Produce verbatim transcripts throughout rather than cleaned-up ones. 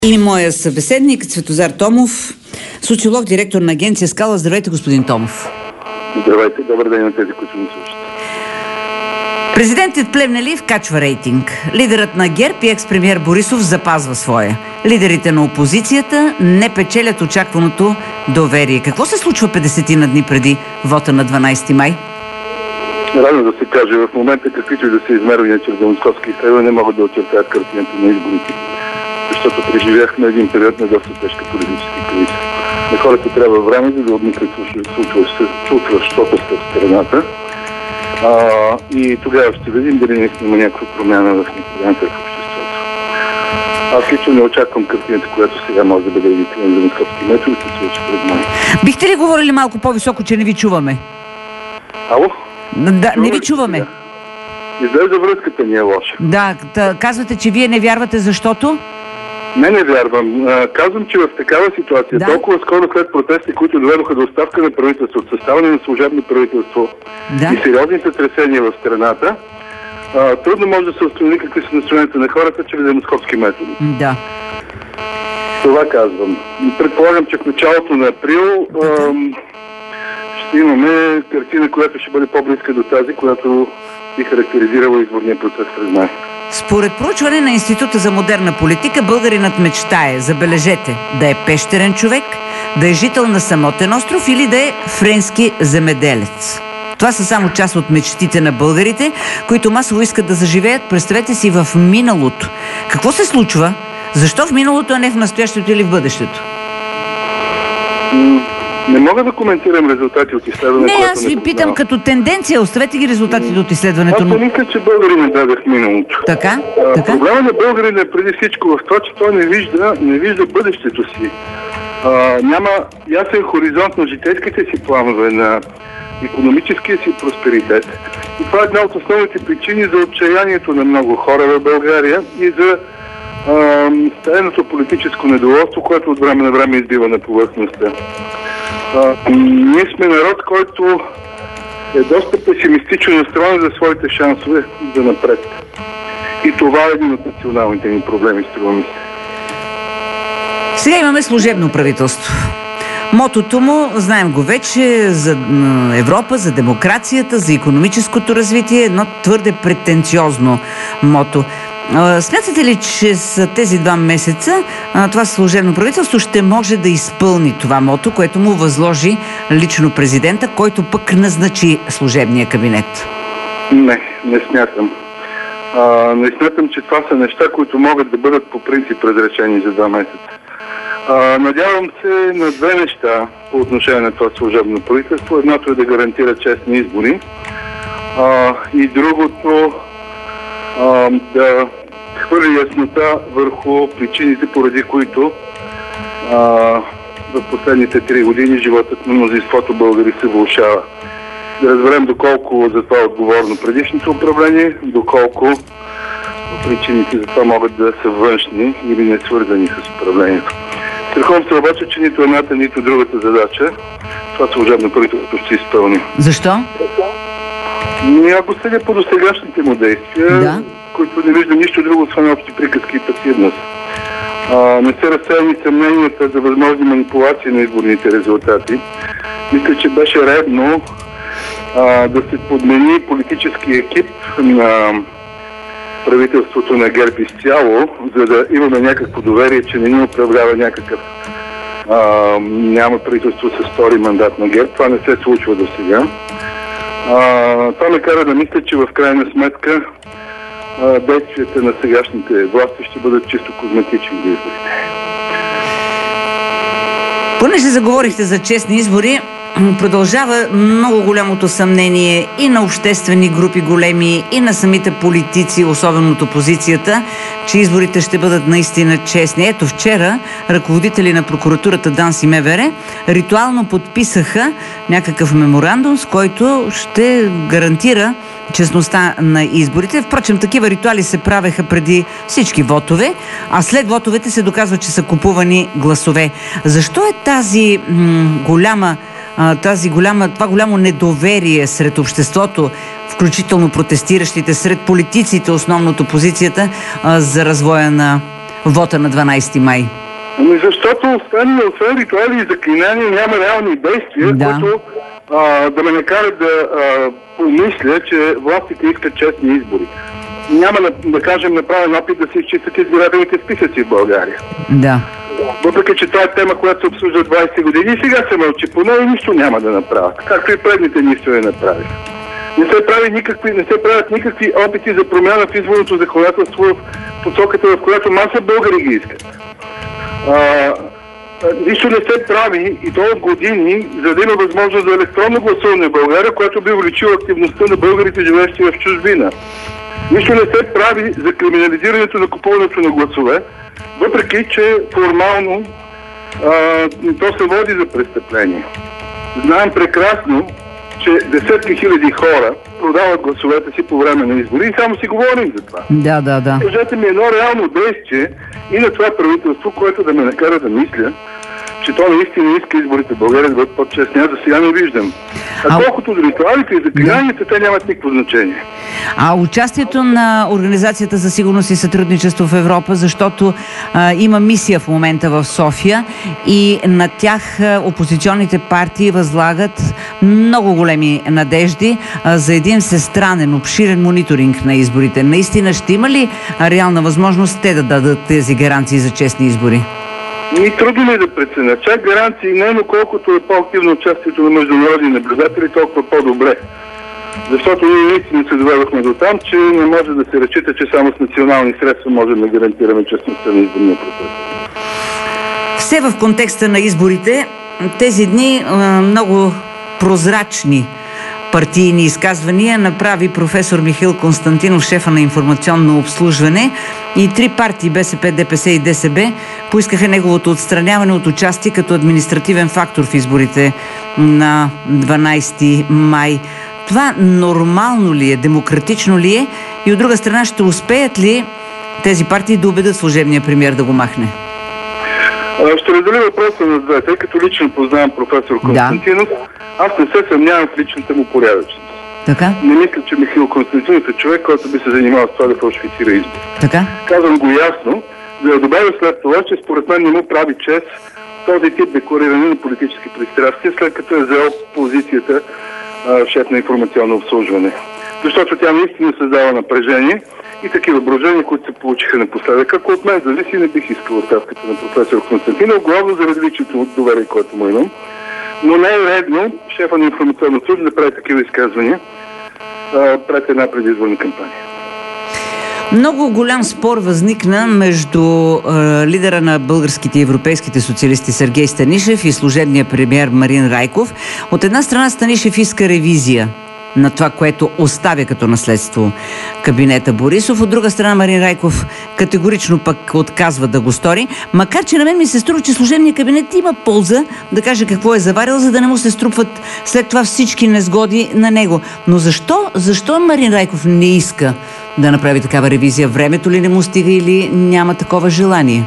И моя събеседник Цветозар Томов, социолог, директор на агенция Скала. Здравейте, господин Томов. Здравейте, добър ден на тези, които ни слушат. Президентът Плевнелиев качва рейтинг. Лидерът на ГЕРБ и екс-премиер Борисов запазва своя. Лидерите на опозицията не печелят очакваното доверие. Какво се случва петдесетина дни преди вота на дванайсети май? Рано да се каже, в момента каквито и да се измервания чрез демосковски изследвания могат да очертаят картината на изборите, защото преживяхме един период на доста тежка политическа криза. На хората трябва време, за да обмислят случващото се в страната. А, и тогава ще видим дали наистина има някаква промяна в населението в обществото. Аз лично не очаквам картината, която сега може да бъде едитирана за демосковски методи, да се случи пред мен. Бихте ли говорили малко по-високо, че не ви чуваме? Ало? Да, не ви чуваме. Да. Изглежда връзката ни е лоша. Да, да, казвате, че вие не вярвате, защото? Не, не вярвам. А, казвам, че в такава ситуация, да. толкова скоро след протести, които доведоха до оставка на правителството, съставане на служебно правителство да. и сериозните тресения в страната, а, трудно може да се установи какви са настроенията на хората чрез демосковски методи. Да. Това казвам. Предполагам, че в началото на април а, ще имаме картина, която ще бъде по-близка до тази, която би характеризирала изборния процес през май. Според проучване на Института за модерна политика, българинът мечтае, забележете, да е пещерен човек, да е жител на самотен остров или да е френски земеделец. Това са само част от мечтите на българите, които масово искат да заживеят, представете си, в миналото. Какво се случва? Защо в миналото, а не в настоящето или в бъдещето? Не мога да коментирам резултати от изследването. Не, аз ви не питам като тенденция. Оставете ги резултатите от изследването. Аз не мисля, че българин не даде в миналото. Така? А, така? Проблема на българин е преди всичко в това, че той не вижда, не вижда бъдещето си. А, няма ясен хоризонт на житейските си планове, на икономическия си просперитет. И това е една от основните причини за отчаянието на много хора в България и за стаеното политическо недоволство, което от време на време избива на повърхността. А, ние сме народ, който е доста песимистично настроен за своите шансове за напред. И това е един от националните ни проблеми, струва ми се. Сега имаме служебно правителство. Мотото му, знаем го вече, за Европа, за демокрацията, за икономическото развитие, едно твърде претенциозно мото. Смятате ли, че с тези два месеца това служебно правителство ще може да изпълни това мото, което му възложи лично президента, който пък назначи служебния кабинет? Не, не смятам. А, не смятам, че това са неща, които могат да бъдат по принцип разрешени за два месеца. А, надявам се на две неща по отношение на това служебно правителство. Едното е да гарантира честни избори а, и другото а, да хвърли яснота върху причините, поради които а, в последните три години животът на мнозинството българи се влошава. Да разберем доколко за това е отговорно предишното управление, доколко причините за това могат да са външни или не свързани с управлението. Страхувам се обаче, че нито едната, нито другата задача това служебно правителство ще изпълни. Защо? Ако съдя по досегашните му действия, да. които не виждам нищо друго, освен общи приказки и пасивност. А, не се разсеяни съмненията за възможни манипулации на изборните резултати. Мисля, че беше редно а, да се подмени политически екип на правителството на ГЕРБ изцяло, за да имаме някакво доверие, че не ни управлява някакъв а, няма правителство с втори мандат на ГЕРБ. Това не се случва до сега. А, това ме кара да мисля, че в крайна сметка а, действията на сегашните власти ще бъдат чисто козметични до изборите. Понеже заговорихте за честни избори, продължава много голямото съмнение и на обществени групи големи, и на самите политици, особено от опозицията, че изборите ще бъдат наистина честни. Ето вчера ръководители на прокуратурата ДАНС и МВР ритуално подписаха някакъв меморандум, с който ще гарантира честността на изборите. Впрочем, такива ритуали се правеха преди всички вотове, а след вотовете се доказва, че са купувани гласове. Защо е тази м- голяма тази голяма, това голямо недоверие сред обществото, включително протестиращите, сред политиците, основно от опозицията, за развоя на вота на дванайсети май? Ами защото освен, освен ритуали и заклинания няма реални действия, Да. които а, да ме накарат да а, помисля, че властите искат честни избори. Няма, да, да кажем, направен опит да се изчистят избирателните списъци в България. Да. Въпреки че това е тема, която се обсъжда двайсет години и сега се мълчи по нея и нищо няма да направят. Както и предните нищо не направи. Не се, прави никакви, не се правят никакви опити за промяна в изборното законодателство в посоката, в която маса българи ги искат. А, а, нищо не се прави и то от години, за да има възможност за електронно гласуване в България, което би увеличило активността на българите, живеещи в чужбина. Нищо не се прави за криминализирането на купуването на гласове, въпреки че формално а, то се води за престъпление. Знаем прекрасно, че десетки хиляди хора продават гласовете си по време на избори и само си говорим за това. Да, да, да. Кажете ми едно реално действие и на това правителство, което да ме накара да мисля, че то наистина иска изборите в България да бъдат по-честни. Аз за сега не виждам. А, а колкото до ритуалите и заклинанията, те нямат никакво значение. А участието на Организацията за сигурност и сътрудничество в Европа, защото а, има мисия в момента в София и на тях а, опозиционните партии възлагат много големи надежди а, за един всестранен, обширен мониторинг на изборите. Наистина ще има ли реална възможност те да дадат тези гаранции за честни избори? Ми трудно ми да преценя. Чак гаранции не, но колкото е по-активно участието на международни наблюдатели, толкова по-добре. Защото ние наистина се доведохме до там, че не може да се разчита, че само с национални средства можем да гарантираме честността на изборния процес. Все в контекста на изборите, тези дни много прозрачни партийни изказвания направи професор Михаил Константинов, шефа на информационно обслужване, и три партии БСП, ДПС и ДСБ поискаха неговото отстраняване от участие като административен фактор в изборите на дванайсети май. Това нормално ли е, демократично ли е и от друга страна ще успеят ли тези партии да убедят служебния премиер да го махне? Ще разделя въпроса на две, тъй като лично познавам професор Константинов. Да. Аз не се съмнявам в личната му порядъчност. Така? Не мисля, че Михаил Константинов е човек, който би се занимавал с това да фалшифицира избор. Така? Казвам го ясно, за да добавя след това, че според мен не му прави чест този тип деклариране на политически пристрастия, след като е взел позицията а, шеф на информационно обслужване. Защото тя наистина създава напрежение и такива брожения, които се получиха напоследък. Ако от мен зависи, не бих искал оставката на професор Константинов, главно заради личното доверие, което му имам. Но не е редно шефа на информационно служба да прави такива изказвания пред една предизборна кампания. Много голям спор възникна между е, лидера на българските и европейските социалисти Сергей Станишев и служебния премиер Марин Райков. От една страна Станишев иска ревизия на това, което оставя като наследство кабинета Борисов. От друга страна Марин Райков категорично пък отказва да го стори, макар че на мен ми се струва, че служебният кабинет има полза да каже какво е заварил, за да не му се струпват след това всички незгоди на него. Но защо, защо Марин Райков не иска да направи такава ревизия? Времето ли не му стига или няма такова желание?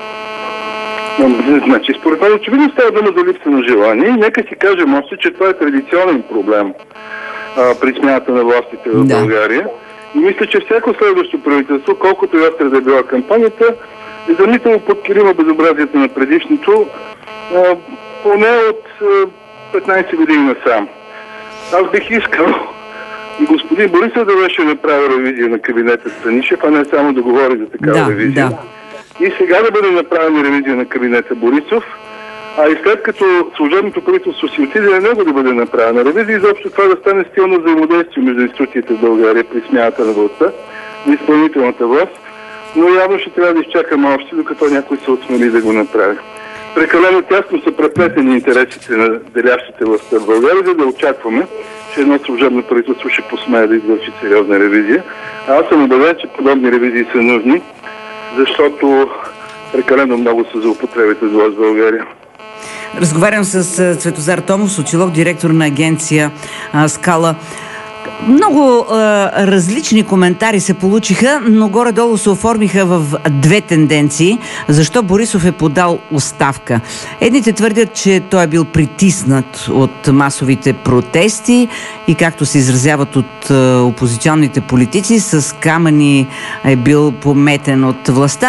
Значи, според мен очевидно става дума за липса на желание. Нека си кажем още, че това е традиционен проблем при смяната на властите в да. България. И мисля, че всяко следващо правителство, колкото и остра да е била кампанията, е замитало под килима безобразието на предишното, а, поне от а, петнайсет години насам. Аз бих искал и господин Борисов да беше направил ревизия на кабинета Станишев, а не само да говори за такава да, ревизия. Да. И сега да бъде направена ревизия на кабинета Борисов, а и след като служебното правителство си отиде на него да бъде направена ревизия, изобщо това да стане стилно взаимодействие между институциите в България при смяната на властта, на изпълнителната власт, но явно ще трябва да изчакаме още, докато някой се отсмели да го направи. Прекалено тясно са преплетени интересите на делящите властта в България, за да очакваме, че едно служебно правителство ще посмее да извърши сериозна ревизия. А аз съм убеден, че подобни ревизии са нужни, защото прекалено много са злоупотребите с власт в България. Разговарям с Цветозар Томов, социолог, директор на агенция а, Скала. Много а, различни коментари се получиха, но горе-долу се оформиха в две тенденции. Защо Борисов е подал оставка? Едните твърдят, че той е бил притиснат от масовите протести и, както се изразяват от а, опозиционните политици, с камъни е бил пометен от властта.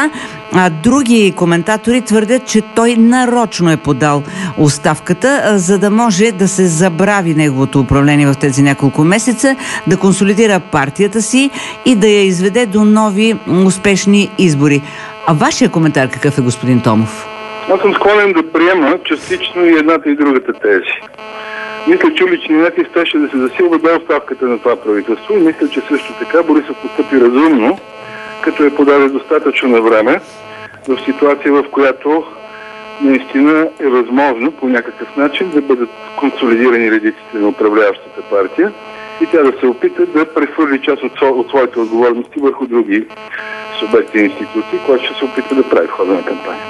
А други коментатори твърдят, че той нарочно е подал оставката, за да може да се забрави неговото управление в тези няколко месеца, да консолидира партията си и да я изведе до нови успешни избори. А вашия коментар какъв е, господин Томов? Аз съм склонен да приема частично и едната и другата тези. Мисля, че уличният натиск щеше да се засилва до оставката на това правителство и мисля, че също така Борисов постъпи разумно, като е подаде достатъчно на време в ситуация, в която наистина е възможно по някакъв начин да бъдат консолидирани редиците на управляващата партия и тя да се опита да прехвърли част от, от своите отговорности върху други субекти и институции, които ще се опита да прави в хода на кампанията.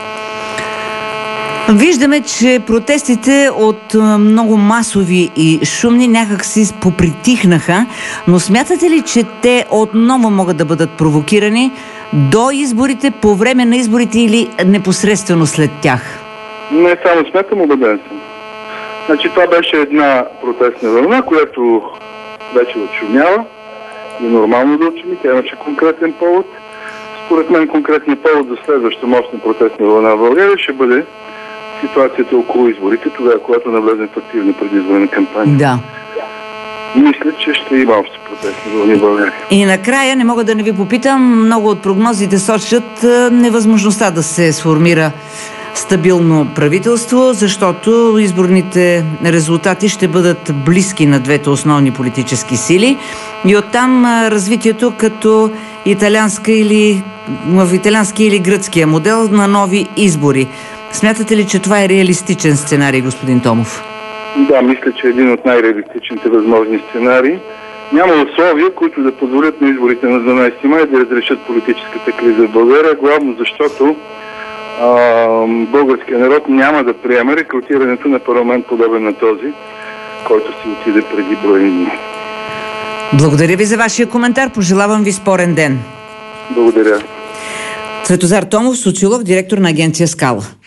Виждаме, че протестите от много масови и шумни някак си попритихнаха, но смятате ли, че те отново могат да бъдат провокирани до изборите, по време на изборите или непосредствено след тях? Не само смятам, убеден съм. Значи това беше една протестна вълна, която вече отшумява и нормално да отшуми. Тя имаше конкретен повод. Според мен конкретният повод за следваща мощна протестна вълна в България ще бъде ситуацията около изборите, тогава, когато навлезем в активна предизборна кампания. Да. Мисля, че ще има още протестни вълни в България. И накрая, не мога да не ви попитам, много от прогнозите сочат невъзможността да се сформира стабилно правителство, защото изборните резултати ще бъдат близки на двете основни политически сили и оттам развитието като италианска или в италиански или гръцкия модел на нови избори. Смятате ли, че това е реалистичен сценарий, господин Томов? Да, мисля, че е един от най-реалистичните възможни сценарии. Няма условия, които да позволят на изборите на дванадесети май да разрешат политическата криза в България, главно защото а, българския народ няма да приеме рекрутирането на парламент подобен на този, който си отиде преди броени дни. Благодаря ви за вашия коментар. Пожелавам ви спорен ден. Благодаря. Цветозар Томов, социолог, директор на агенция Скала.